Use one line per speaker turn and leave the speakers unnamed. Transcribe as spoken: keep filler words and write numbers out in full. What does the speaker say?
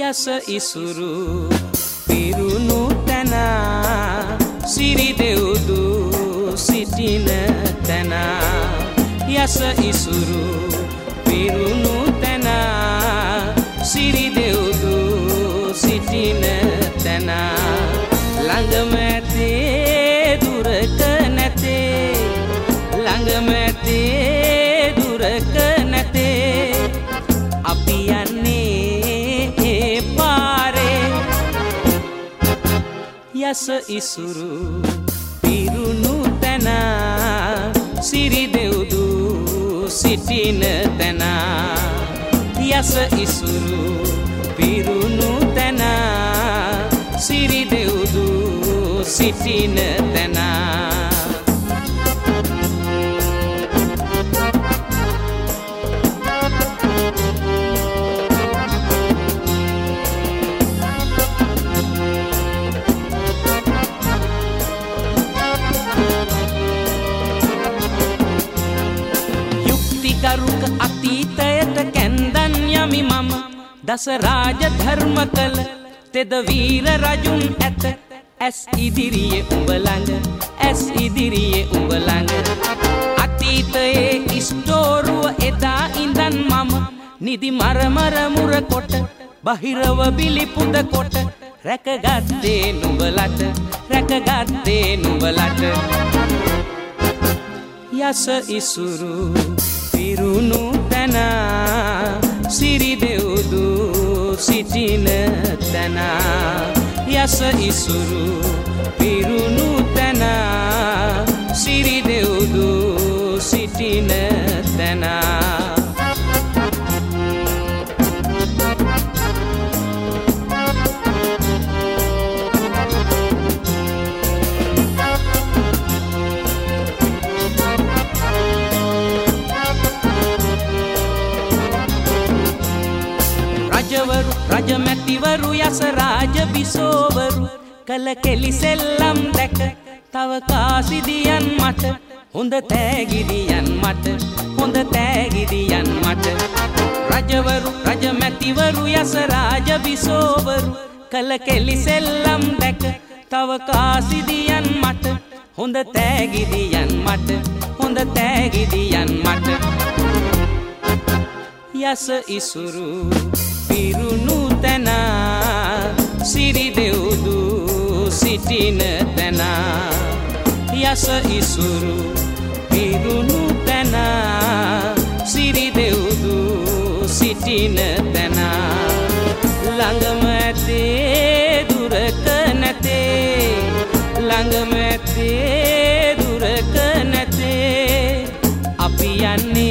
යස ඉසුරු පිරුණු තැන සිරි දෙව්දු සිටින තැන යස ඉසුරු පිරුණු තැන සිරි දෙව්දු සිටින තැන ළඟම ඇතේ දුරක නැතේ ළඟම ඇතේ දුරක නැතේ අපි යන්නේ ඒ පාරේ යස ඉසුරු පිරුණු තැන සිරි දෙව්දු සිටින තැන යස ඉසුරු පිරුණු තැන සිරි දෙව්දු සිටින තැන යුක්තිගරුක අතීතයට කැන්දන් යමි මම දස රාජ ධර්ම කළ තෙද වීර රජුන් ඇත ඇස් ඉදිරියේ උඹ ළඟ ඇස් ඉදිරියේ උඹ ළඟ අතීතයේ ඉස්තෝරුව එදා ඉඳන් මම නිදි මරමර මුර කොට බහිරව බිලිපුද කොට රැකගත්තේ නුඹලට රැකගත්තේ නුඹලට යස ඉසුරු පිරුණු තැන සිරි දෙව්දු සිටින තැන යස ඉසුරු පිරුණු තැන සිරි දෙව්දු සිටින තැන රජවරු රජමැතිවරු යස රාජ බිසෝවරු කල කෙලි සෙල්ලම් දැක තව කාසිදියන් මට හොඳ තෑගිදියන් මට හොඳ තෑගිදියන් මට රජවරු රජමැතිවරු යස රාජ බිසෝවරු කල කෙලි සෙල්ලම් දැක තව කාසිදියන් මට හොඳ තෑගිදියන් මට හොඳ තෑගිදියන් මට යස ඉසුරු පිරුණු තැන සිරි දෙව්දු සිටින තැන යස ඉසුරු පිරුණු තැන සිරි දෙව්දු සිටින තැන ළඟම ඇතේ දුරක නැතේ ළඟම ඇතේ දුරක නැතේ අපි යන්නේ